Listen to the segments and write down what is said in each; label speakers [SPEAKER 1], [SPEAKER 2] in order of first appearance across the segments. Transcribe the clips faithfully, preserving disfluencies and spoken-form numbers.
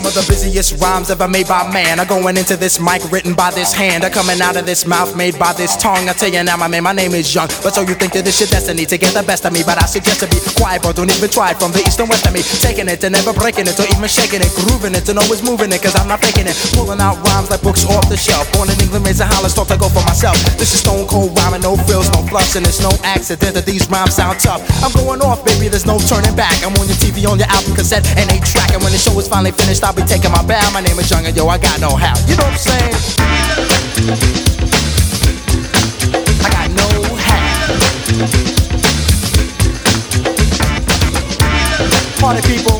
[SPEAKER 1] of the busiest rhymes ever made by man are going into this mic written by this hand, are coming out of this mouth made by this tongue. I tell you now, my man, my name is Young. But so you think that this your destiny to get the best of me? But I suggest to be quiet, but don't even try it. From the east and west of me, taking it and never breaking it, or even shaking it, grooving it and always moving it, cause I'm not faking it. Pulling out rhymes like books off the shelf. Born in England, raised in Holland, thought to go for myself. This is stone cold rhyming, no frills, no fluffs, and it's no accident that these rhymes sound tough. I'm going off, baby, there's no turning back. I'm on your T V, on your album cassette, and eight track. And when the show is finally finished, I'll be taking my bow. My name is Young, and yo, I got no how. You know what I'm saying? I got no how. Party people,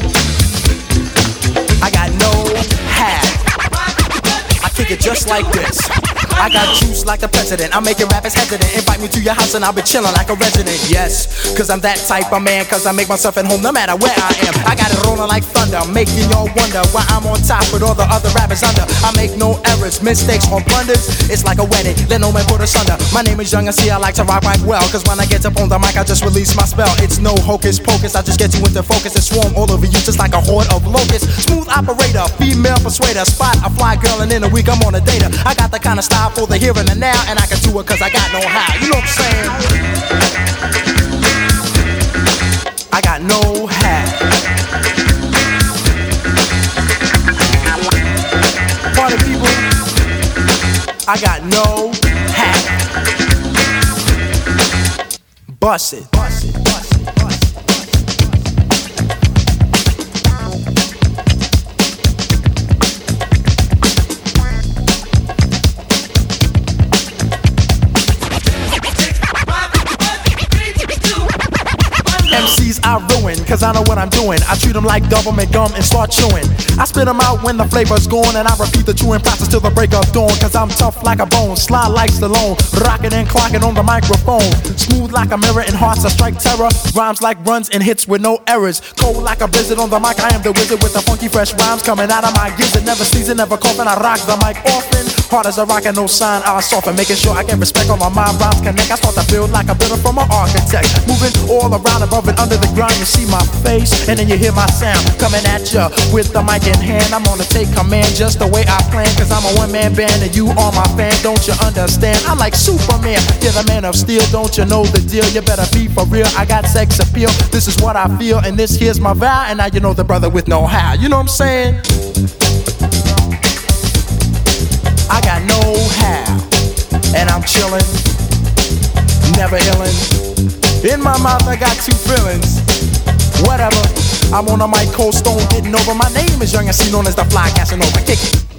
[SPEAKER 1] I got no how. I kick it just like this. I got juice like the president. I'm making rappers hesitant. Invite me to your house and I'll be chilling like a resident. Yes, cause I'm that type of man. Cause I make myself at home no matter where I am. I got it rolling like thunder, making y'all wonder why I'm on top with all the other rappers under. I make no errors, mistakes or blunders. It's like a wedding, let no man put us under. My name is Young, and see I like to rock right well. Cause when I get up on the mic I just release my spell. It's no hocus pocus, I just get you into focus and swarm all over you just like a horde of locusts. Smooth operator, female persuader. Spot a fly girl and in a week I'm on a data. I got the kind of style for the here and the now, and I can do it cause I got no how. You know what I'm saying? I got no how. Party people, I got no how. Bust it. Bust it. Bust it. Bust it. M Cs I ruin, cause I know what I'm doing. I treat them like government gum and start chewing. I spit them out when the flavor's gone, and I repeat the chewing process till the break of dawn. Cause I'm tough like a bone, sly like Stallone, rocking and clocking on the microphone. Smooth like a mirror and hearts that strike terror. Rhymes like runs and hits with no errors. Cold like a blizzard on the mic, I am the wizard with the funky fresh rhymes coming out of my gizzard. Never sneezing, never coughing, I rock the mic often. Hard as a rock and no sign, I soften, making sure I get respect on my mind. Rhymes connect, I start to build like a builder from an architect. Moving all around, above and under the ground, you see my face, and then you hear my sound coming at ya with the mic in hand. I'm gonna take command just the way I plan, cause I'm a one-man band and you are my fan. Don't you understand? I'm like Superman, you're the man of steel. Don't you know the deal? You better be for real. I got sex appeal, this is what I feel, and this here's my vow. And now you know the brother with no how. You know what I'm saying? I got no how, and I'm chillin', never illin'. In my mouth I got two feelings. Whatever, I'm on a mic, cold stone, getting over. My name is Young, and see known as the fly Casanova. Kick it.